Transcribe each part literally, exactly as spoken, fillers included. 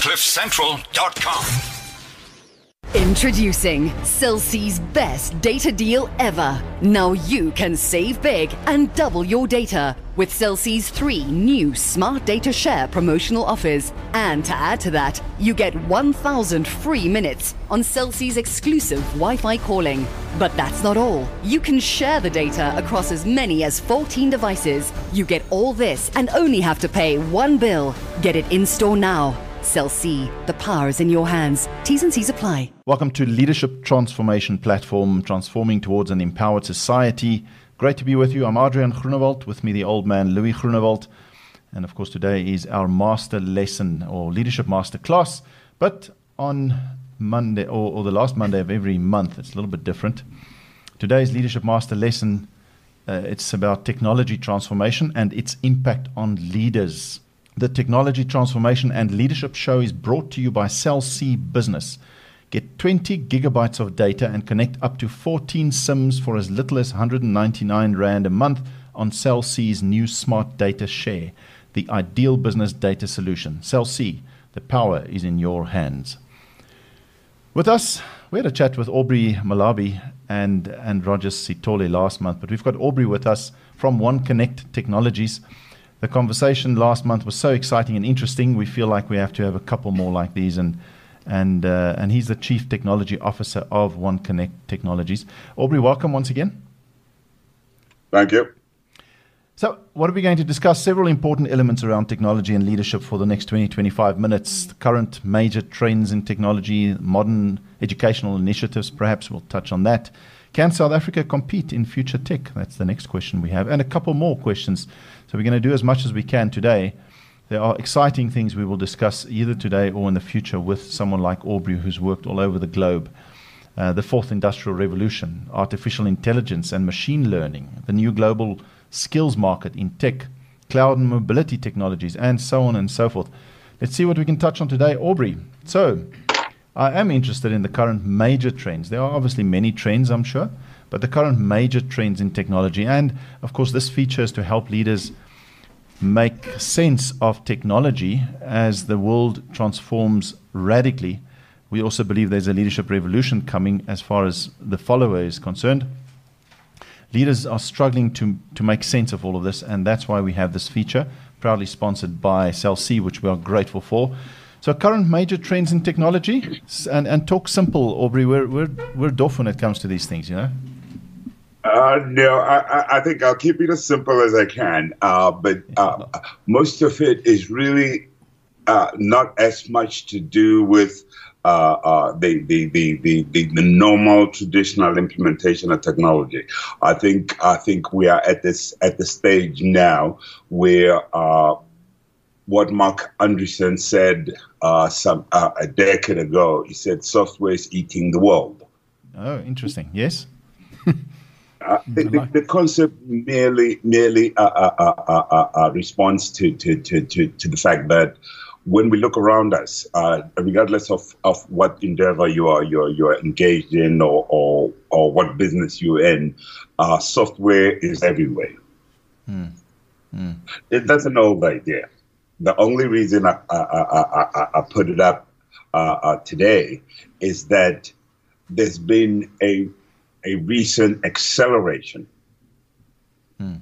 cliff central dot com. Introducing Cell C's best data deal ever. Now you can save big and double your data with Cell C's three new Smart Data Share promotional offers. And to add to that, you get one thousand free minutes on Cell C's exclusive Wi-Fi calling. But that's not all. You can share the data across as many as fourteen devices. You get all this and only have to pay one bill. Get it in store now. Cell C, the power is in your hands. T's and C's apply. Welcome to Leadership Transformation Platform, transforming towards an empowered society. Great to be with you. I'm Adrian Groenewald, with me the old man Louis Groenewald. And of course today is our master lesson or leadership master class. But on Monday or, or the last Monday of every month, it's a little bit different. Today's leadership master lesson, uh, it's about technology transformation and its impact on leaders. The Technology Transformation and Leadership Show is brought to you by Cell C Business. Get twenty gigabytes of data and connect up to fourteen SIMs for as little as one hundred ninety-nine rand a month on Cell C's new Smart Data Share, the ideal business data solution. Cell C, the power is in your hands. With us, we had a chat with Aubrey Malabi and, and Roger Sitole last month, but we've got Aubrey with us from One Connect Technologies. The conversation last month was so exciting and interesting. We feel like we have to have a couple more like these, and and uh, and he's the Chief Technology Officer of One Connect Technologies. Aubrey, welcome once again. Thank you. So, what are we going to discuss? Several important elements around technology and leadership for the next twenty, twenty-five minutes. The current major trends in technology, modern educational initiatives, perhaps we'll touch on that. Can South Africa compete in future tech? That's the next question we have, and a couple more questions. So we're going to do as much as we can today. There are exciting things we will discuss either today or in the future with someone like Aubrey, who's worked all over the globe. Uh, the fourth industrial revolution, artificial intelligence and machine learning, the new global skills market in tech, cloud and mobility technologies, and so on and so forth. Let's see what we can touch on today. Aubrey, so I am interested in the current major trends. There are obviously many trends, I'm sure, but the current major trends in technology. And, of course, this feature is to help leaders make sense of technology as the world transforms radically. We also believe there's a leadership revolution coming as far as the follower is concerned. Leaders are struggling to, to make sense of all of this, and that's why we have this feature, proudly sponsored by Cell C, which we are grateful for. So current major trends in technology, and, and talk simple, Aubrey. We're, we're, we're doff when it comes to these things, you know? Uh, no, I, I think I'll keep it as simple as I can. Uh, but uh, most of it is really uh, not as much to do with uh, uh, the, the, the, the, the, the normal traditional implementation of technology. I think I think we are at this at the stage now where uh, what Mark Andreessen said uh, some uh, a decade ago. He said software is eating the world. Oh, interesting. Yes. Uh, the, the, the concept merely merely uh, uh, uh, uh, uh, responds to, to, to, to, to the fact that when we look around us, uh, regardless of, of what endeavor you are you're, you're engaged in or, or or what business you're in, uh, software is everywhere. Mm. Mm. It, that's an old idea. The only reason I, I, I, I, I put it up uh, uh, today is that there's been a a recent acceleration hmm.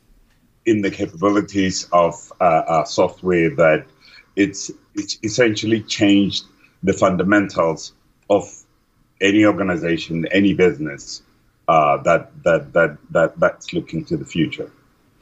in the capabilities of uh, uh, software that it's, it's essentially changed the fundamentals of any organization, any business uh, that, that, that, that, that's looking to the future.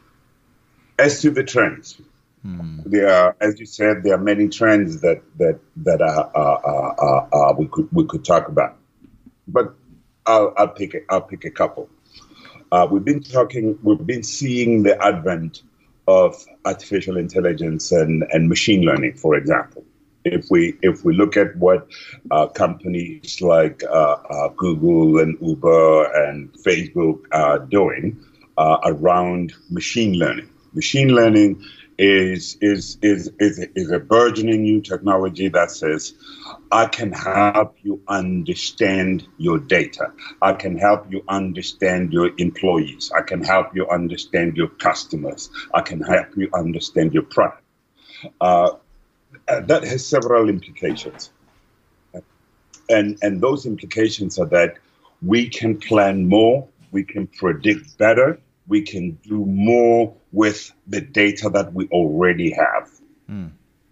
As to the trends, hmm. there are, as you said, there are many trends that, that, that are, uh, uh, uh, uh, we could, we could talk about. But I'll, I'll pick a, I'll pick a couple. Uh, we've been talking, we've been seeing the advent of artificial intelligence and, and machine learning, for example. If we if we look at what uh, companies like uh, uh, Google and Uber and Facebook are doing uh, around machine learning, machine learning is is is is is a burgeoning new technology that says, I can help you understand your data. I can help you understand your employees. I can help you understand your customers. I can help you understand your product. Uh, uh, that has several implications. And, and those implications are that we can plan more, we can predict better, we can do more with the data that we already have. Mm.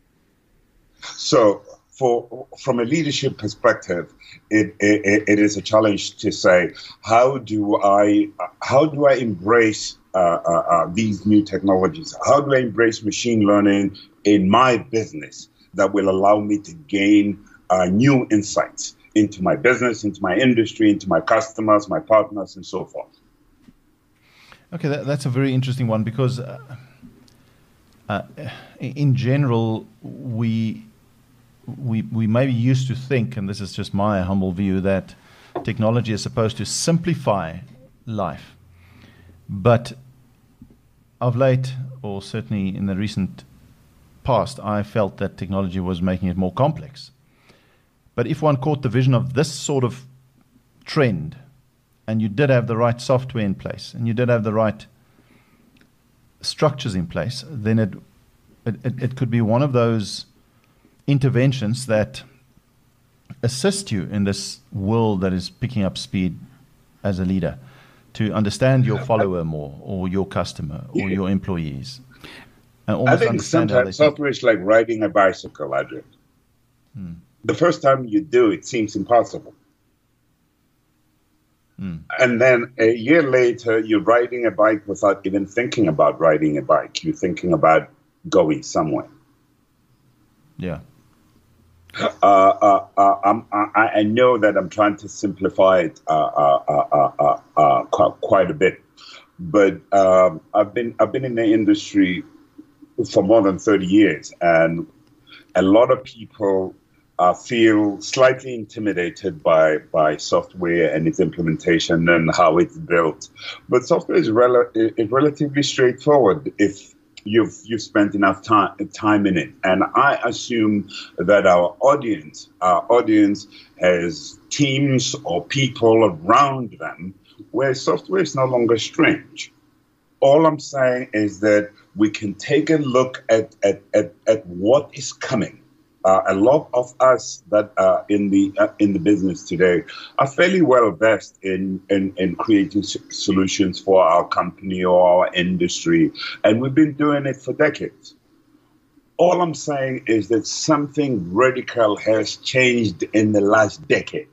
So for, from a leadership perspective, it, it, it is a challenge to say, how do I, how do I embrace uh, uh, uh, these new technologies? How do I embrace machine learning in my business that will allow me to gain uh, new insights into my business, into my industry, into my customers, my partners, and so forth? Okay, that, that's a very interesting one, because uh, uh, in general, we, we, we may be used to think, and this is just my humble view, that technology is supposed to simplify life. But of late, or certainly in the recent past, I felt that technology was making it more complex. But if one caught the vision of this sort of trend, and you did have the right software in place, and you did have the right structures in place, then it it, it could be one of those interventions that assist you in this world that is picking up speed as a leader, to understand your follower more, or your customer, or your employees. And I think sometimes software is like riding a bicycle, Adrian. Hmm. The first time you do, it seems impossible. Mm. And then a year later, you're riding a bike without even thinking about riding a bike. You're thinking about going somewhere. Yeah. Uh, uh, uh, I'm, I, I know that I'm trying to simplify it uh, uh, uh, uh, uh, quite, quite a bit, but um, I've been I've been in the industry for more than thirty years, and a lot of people Uh, feel slightly intimidated by, by software and its implementation and how it's built. But software is, rel- is relatively straightforward if you've you've spent enough time time in it. And I assume that our audience, our audience has teams or people around them where software is no longer strange. All I'm saying is that we can take a look at at, at, at what is coming. Uh, a lot of us that are in the uh, in the business today are fairly well versed in, in, in creating s- solutions for our company or our industry, and we've been doing it for decades. All I'm saying is that something radical has changed in the last decade.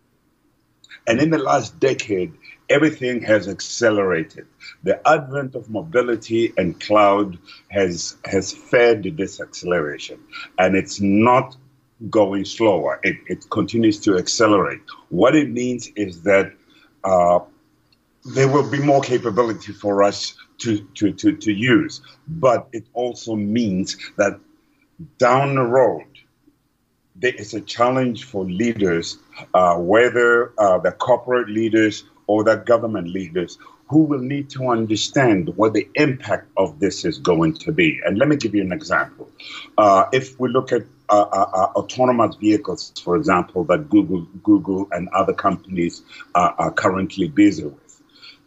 And in the last decade, everything has accelerated. The advent of mobility and cloud has has fed this acceleration, and it's not going slower. It, it continues to accelerate. What it means is that uh, there will be more capability for us to, to, to, to use, but it also means that down the road, there is a challenge for leaders, uh, whether uh, the corporate leaders or the government leaders, who will need to understand what the impact of this is going to be. And let me give you an example. Uh, if we look at uh, uh, uh, autonomous vehicles, for example, that Google, Google and other companies uh, are currently busy with.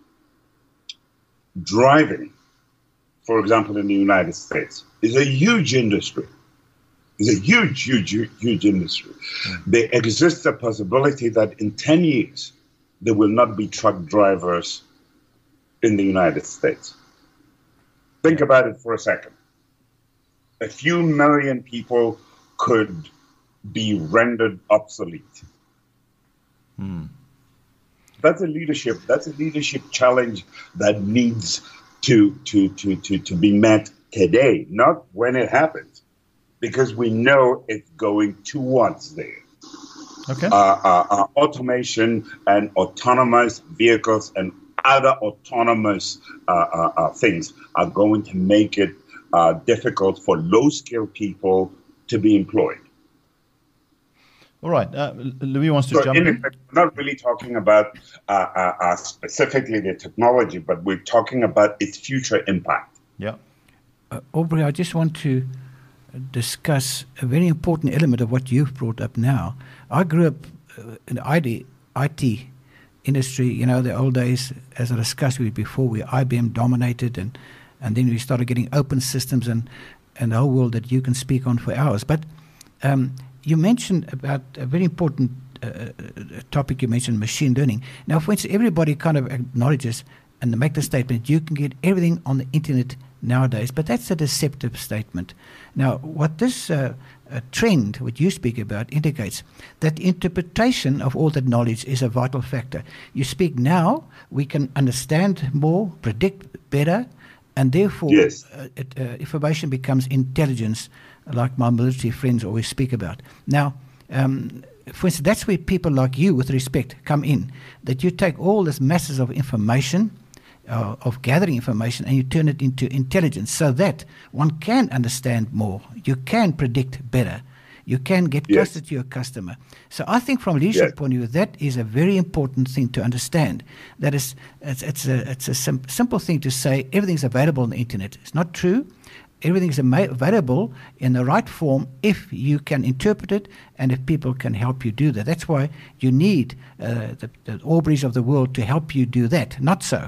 Driving, for example, in the United States, is a huge industry. It's a huge, huge, huge industry. Mm-hmm. There exists a possibility that in ten years, there will not be truck drivers in the United States. Think about it for a second. A few million people could be rendered obsolete. Hmm. That's a leadership. That's a leadership challenge that needs to, to, to, to, to be met today, not when it happens, because we know it's going towards there. Okay. Uh, uh, uh, automation and autonomous vehicles and other autonomous uh, uh, uh, things are going to make it uh, difficult for low-skilled people to be employed. All right. Uh, Louis wants to so jump in. in. We're not really talking about uh, uh, uh, specifically the technology, but we're talking about its future impact. Yeah. Uh, Aubrey, I just want to discuss a very important element of what you've brought up now. I grew up uh, in the I T industry, you know, the old days, as I discussed with you before, where I B M dominated, and, and then we started getting open systems, and and the whole world that you can speak on for hours. But um, you mentioned about a very important uh, topic. You mentioned machine learning. Now, for instance, everybody kind of acknowledges and make the statement, you can get everything on the internet nowadays, but that's a deceptive statement. Now, what this uh, uh, trend, what you speak about, indicates that interpretation of all that knowledge is a vital factor. You speak now, we can understand more, predict better, and therefore yes. uh, it, uh, information becomes intelligence, like my military friends always speak about. Now, um, for instance, that's where people like you, with respect, come in, that you take all this masses of information, Uh, of gathering information, and you turn it into intelligence so that one can understand more, you can predict better, you can get yes. closer to your customer. So I think from a leadership yes. point of view, that is a very important thing to understand. That is, it's, it's a, it's a sim- simple thing to say everything's available on the internet. It's not true. Everything is ama- available in the right form if you can interpret it and if people can help you do that. That's why you need uh, the, the Aubreys of the world to help you do that, not so.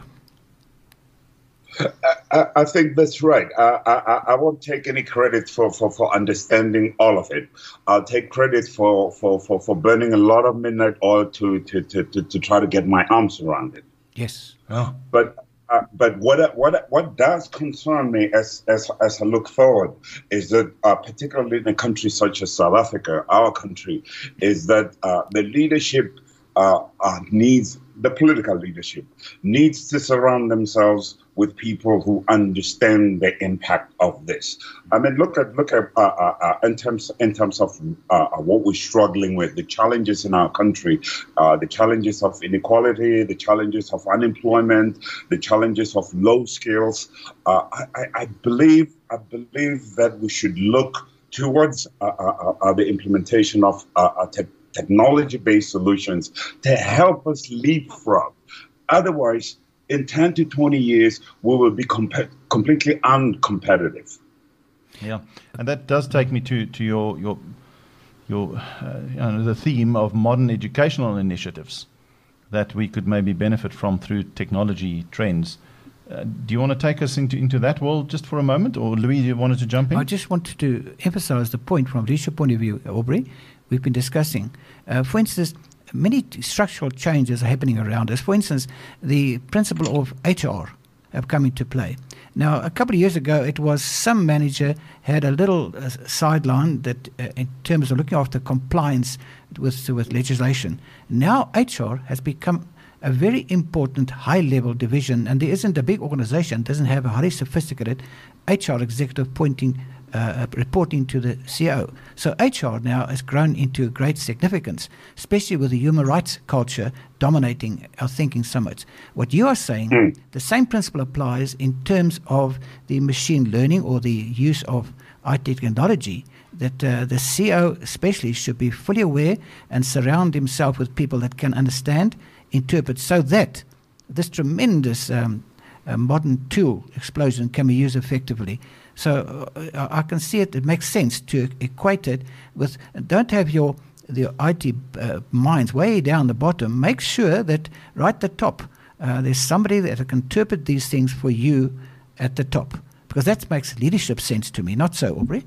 I, I think that's right. I, I, I won't take any credit for, for, for understanding all of it. I'll take credit for, for, for, for burning a lot of midnight oil to, to, to, to, to try to get my arms around it. Yes. Oh. But uh, but what what what does concern me as as, as I look forward is that uh, particularly in a country such as South Africa, our country, is that uh, the leadership uh, uh, needs the political leadership needs to surround themselves with people who understand the impact of this. I mean, look at look at uh, uh, uh, in terms in terms of uh, what we're struggling with, the challenges in our country, uh, the challenges of inequality, the challenges of unemployment, the challenges of low skills. Uh, I, I believe I believe that we should look towards uh, uh, uh, the implementation of uh, uh, te- technology-based solutions to help us leapfrog. Otherwise, in ten to twenty years, we will be comp- completely uncompetitive. Yeah, and that does take me to, to your your your uh, you know, the theme of modern educational initiatives that we could maybe benefit from through technology trends. Uh, do you want to take us into, into that world just for a moment, or Louis, you wanted to jump in? I just wanted to emphasize the point from a leadership point of view, Aubrey, we've been discussing. Uh, for instance, many t- structural changes are happening around us. For instance, the principle of H R have come into play. Now, a couple of years ago, it was some manager had a little uh, sideline that, uh, in terms of looking after compliance with with legislation. Now, H R has become a very important high-level division, and there isn't a big organization doesn't have a highly sophisticated H R executive pointing. Uh, reporting to the C E O. So H R now has grown into great significance, especially with the human rights culture dominating our thinking so much. What you are saying, mm. the same principle applies in terms of the machine learning or the use of I T technology, that uh, the C E O especially should be fully aware and surround himself with people that can understand, interpret, so that this tremendous um, uh, modern tool explosion can be used effectively. So uh, I can see it, it makes sense to equate it with, don't have your the I T uh, minds way down the bottom. Make sure that right at the top, uh, there's somebody that can interpret these things for you at the top. Because that makes leadership sense to me, not so, Aubrey?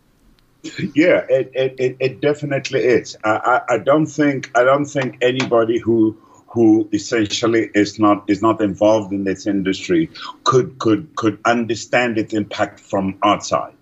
Yeah, it it, it definitely is. I, I, I don't think I don't think anybody who who essentially is not is not involved in this industry could could could understand its impact from outside.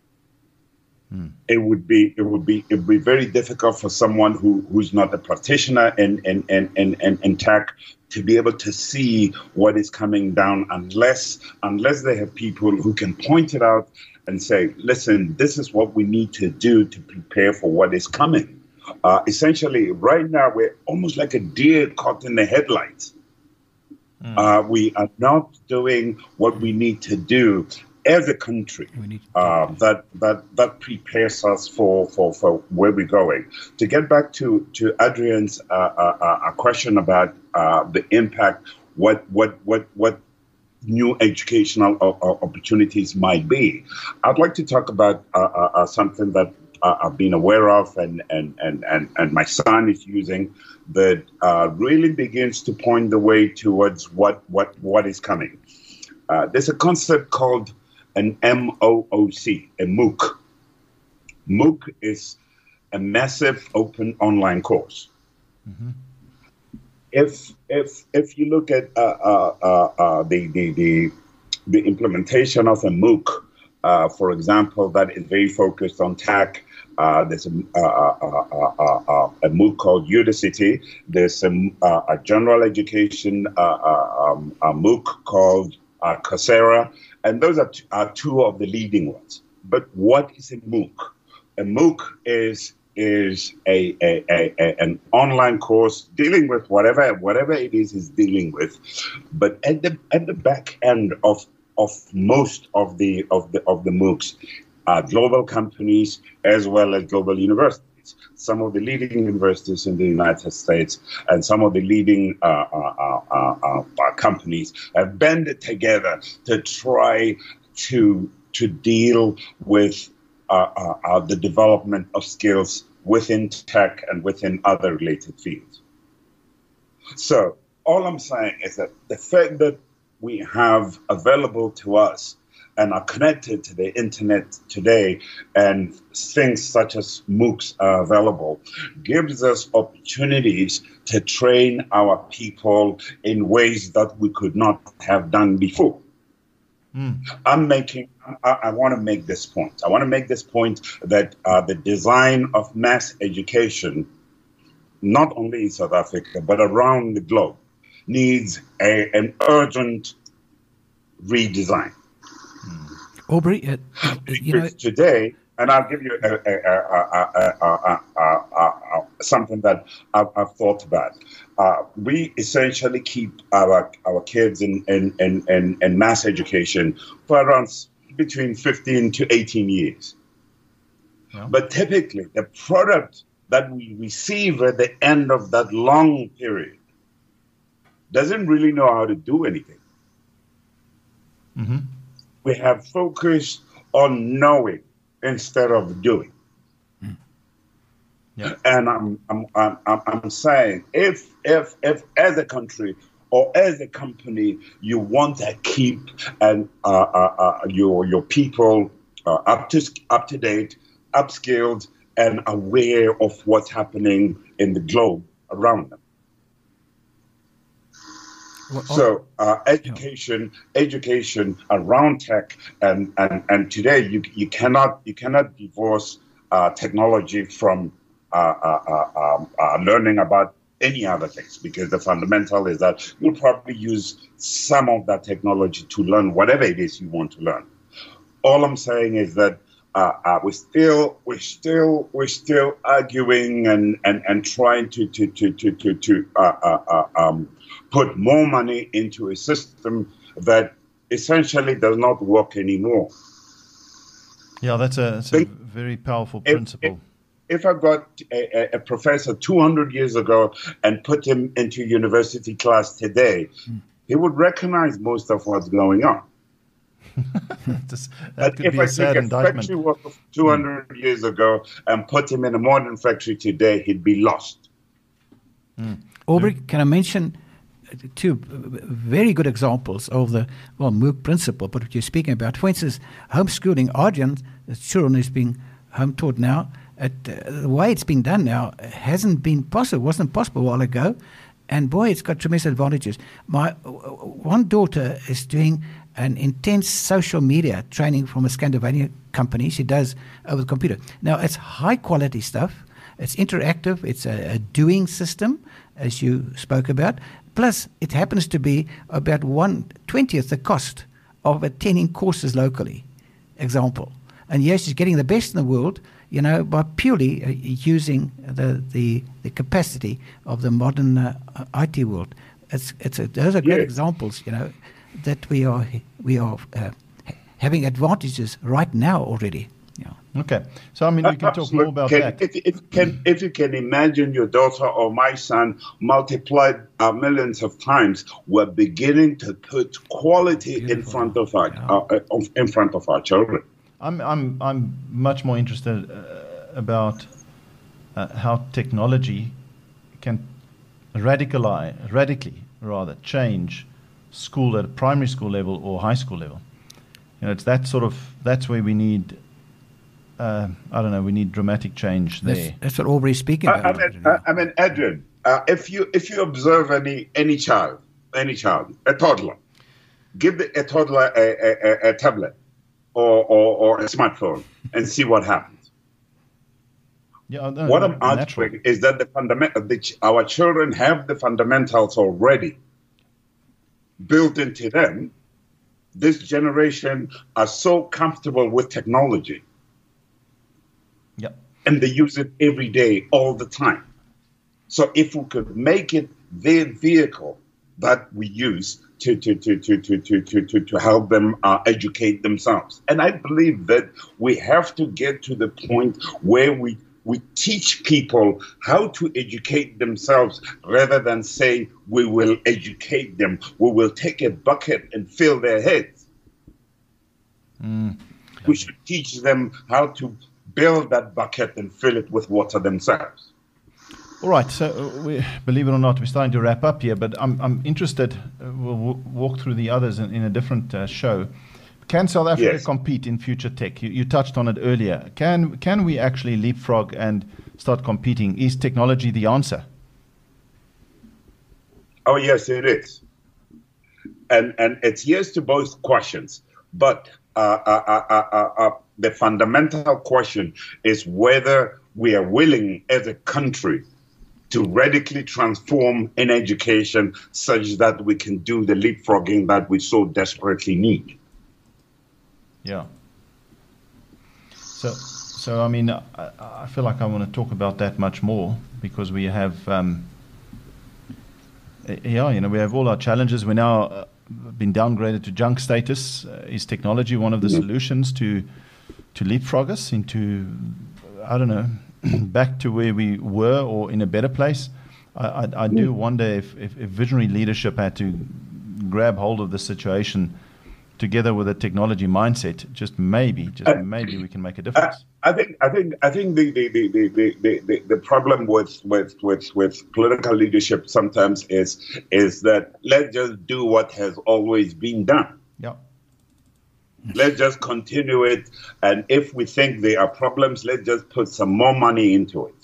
Hmm. It would be it would be it would be very difficult for someone who, who's not a practitioner in in, in, in, in in tech to be able to see what is coming down unless unless they have people who can point it out and say, listen, this is what we need to do to prepare for what is coming. Uh, essentially, right now, we're almost like a deer caught in the headlights. Mm. Uh, we are not doing what we need to do as a country uh, that that that prepares us for, for, for where we're going. To get back to, to Adrian's uh, uh, uh, question about uh, the impact, what what what what new educational opportunities might be, I'd like to talk about uh, uh, something that Uh, I've been aware of and, and, and, and, and my son is using, that uh, really begins to point the way towards what what, what is coming. Uh, there's a concept called an M O O C, a MOOC. MOOC is a massive open online course. Mm-hmm. If if if you look at uh, uh, uh, uh, the, the the the implementation of a MOOC, uh, for example, that is very focused on tech. Uh, there's a, uh, uh, uh, uh, uh, a MOOC called Udacity. There's a, uh, a general education uh, uh, um, a MOOC called uh, Coursera, and those are, t- are two of the leading ones. But what is a MOOC? A MOOC is is a, a, a, a an online course dealing with whatever whatever it is is dealing with, but at the at the back end of of most of the of the of the MOOCs are global companies as well as global universities. Some of the leading universities in the United States and some of the leading uh, uh, uh, uh, uh, companies have banded together to try to to deal with uh, uh, uh, the development of skills within tech and within other related fields. So all I'm saying is that the fact that we have available to us and are connected to the internet today and things such as MOOCs are available gives us opportunities to train our people in ways that we could not have done before. Mm. I'm making, I, I want to make this point. I want to make this point that uh, the design of mass education, not only in South Africa, but around the globe, needs a, an urgent redesign. Mm. Aubrey, uh, you know, today, and I'll give you a, a, a, a, a, something that I've, I've thought about. Uh, we essentially keep our our kids in, in, in, in, in mass education for around between fifteen to eighteen years. Yeah. But typically, the product that we receive at the end of that long period doesn't really know how to do anything. Mm-hmm. We have focused on knowing instead of doing. Mm. Yeah. And I'm, I'm I'm I'm saying if if if as a country or as a company you want to keep and uh, uh, uh, your your people uh, up to up to date, upskilled, and aware of what's happening in the globe around them. Well, so uh, education, yeah. education around tech, and, and, and today you you cannot you cannot divorce uh, technology from uh, uh, uh, um, uh, learning about any other things, because the fundamental is that you'll probably use some of that technology to learn whatever it is you want to learn. All I'm saying is that uh, uh, we're still we're still we're still arguing and, and, and trying to to to to to, to uh, uh, uh, um. put more money into a system that essentially does not work anymore. Yeah, that's a, that's a very powerful if, principle. If, if I got a, a professor two hundred years ago and put him into university class today, mm. he would recognize most of what's going on. Just, that but could if be I a sad took a indictment. factory worker two hundred mm. years ago and put him in a modern factory today, he'd be lost. Mm. Aubrey, mm. can I mention two very good examples of the well MOOC principle, but what you're speaking about? For instance, homeschooling. Arjan's children is being home taught now. At, uh, the way it's being done now hasn't been possible. wasn't possible a while ago, and boy, it's got tremendous advantages. My uh, one daughter is doing an intense social media training from a Scandinavian company. She does over the computer. Now it's high quality stuff. It's interactive. It's a, a doing system, as you spoke about. Plus, it happens to be about one twentieth the cost of attending courses locally. Example, and yes, she's getting the best in the world, you know, by purely uh, using the, the the capacity of the modern uh, I T world. It's it's a, those are great yes. examples, you know, that we are we are uh, having advantages right now already. Yeah. Okay, so I mean we can talk more about can, that. If, if, can, if you can imagine your daughter or my son multiplied uh, millions of times, we're beginning to put quality Beautiful. in front of our yeah. uh, in front of our children. I'm I'm I'm much more interested uh, about uh, how technology can radicalize, radically rather change school at a primary school level or high school level. You know, it's that sort of, that's where we need, uh, I don't know, we need dramatic change there. That's, that's what Aubrey's speaking I, about. I mean, I, I mean Adrian, uh, if you if you observe any any child, any child, a toddler, give the, a toddler a, a, a tablet or, or, or a smartphone and see what happens. Yeah, no, what no, I'm arguing is that the fundamental, the, our children have the fundamentals already built into them. This generation are so comfortable with technology. Yep. And they use it every day, all the time. So if we could make it their vehicle that we use to to to to to to to, to, to help them uh, educate themselves. And I believe that we have to get to the point where we we teach people how to educate themselves rather than say we will educate them. We will take a bucket and fill their heads. Mm. We should teach them how to build that bucket and fill it with water themselves. All right, so uh, we, believe it or not, we're starting to wrap up here, but I'm I'm interested, uh, we'll w- walk through the others in, in a different uh, show. Can South Africa Yes. compete in future tech? You, you touched on it earlier. Can can we actually leapfrog and start competing? Is technology the answer? Oh, yes, it is. And and it's yes to both questions. But uh, uh, uh, uh, uh, uh, the fundamental question is whether we are willing as a country to radically transform in education such that we can do the leapfrogging that we so desperately need. Yeah. So, so I mean, I, I feel like I want to talk about that much more because we have, um, yeah, you know, we have all our challenges. We're now uh, been downgraded to junk status. Uh, is technology one of the Mm-hmm. solutions to to leapfrog us into, I don't know, back to where we were or in a better place? I, I, I do wonder if, if, if visionary leadership had to grab hold of the situation together with a technology mindset, just maybe, just Uh, maybe we can make a I, difference. I think I think I think the the, the, the, the, the, the problem with, with, with, with political leadership sometimes is is that let's just do what has always been done. Yeah. Let's just continue it, and if we think there are problems, let's just put some more money into it.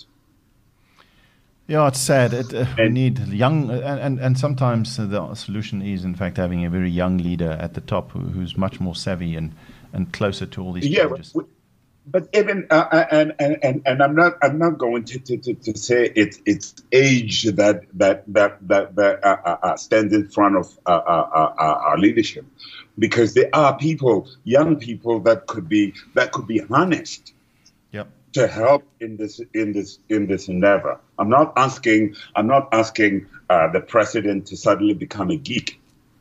Yeah, it's sad. It, uh, we And- need young, uh, and, and, and sometimes uh, the solution is, in fact, having a very young leader at the top who, who's much more savvy and, and closer to all these Yeah, changes. but, but even uh, uh, and, and and and I'm not I'm not going to to, to, to say it's it's age that that that that, that uh, uh, uh, stands in front of uh, uh, uh, our leadership, because there are people, young people that could be that could be harnessed Yep. to help in this in this in this endeavor. I'm not asking I'm not asking uh, the president to suddenly become a geek.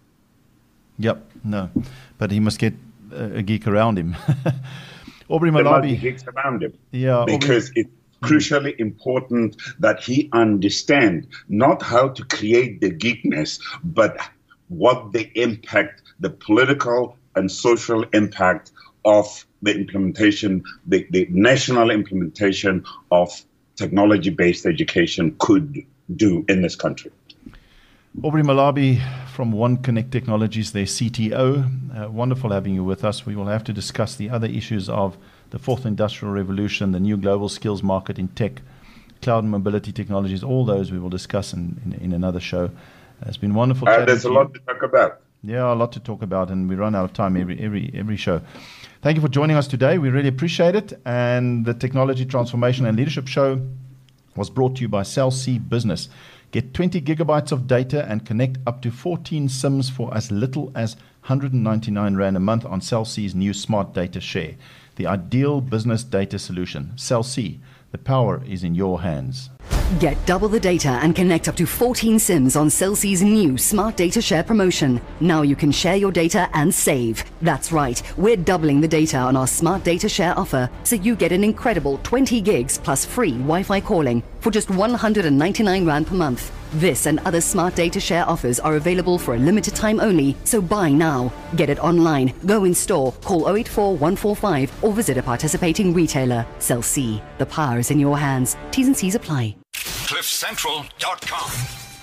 Yep. No, but he must get uh, a geek around him. Aubrey There must be Malabi. geeks around him. Yeah. Aubrey- Because it's crucially important that he understand not how to create the geekness, but what the impact, the political and social impact of the implementation, the, the national implementation of technology-based education could do in this country. Aubrey Malabi from One Connect Technologies, their C T O. Uh, wonderful having you with us. We will have to discuss the other issues of the fourth industrial revolution, the new global skills market in tech, cloud and mobility technologies. All those we will discuss in, in, in another show. Uh, it's been wonderful. Uh, chatting there's to a you. lot to talk about. Yeah, a lot to talk about, and we run out of time every every every show. Thank you for joining us today. We really appreciate it. And the Technology Transformation and Leadership Show was brought to you by Cell C Business. Get twenty gigabytes of data and connect up to fourteen SIMs for as little as one hundred ninety-nine Rand a month on Cell C's new Smart Data Share, the ideal business data solution. Cell C, the power is in your hands. Get double the data and connect up to fourteen SIMs on Cell C's new Smart Data Share promotion. Now you can share your data and save. That's right, we're doubling the data on our Smart Data Share offer, so you get an incredible twenty gigs plus free Wi-Fi calling for just one hundred ninety-nine Rand per month. This and other Smart Data Share offers are available for a limited time only, so buy now. Get it online, go in store, call zero eight four one four five or visit a participating retailer. Cell C, the power is in your hands. T's and C's apply. cliff central dot com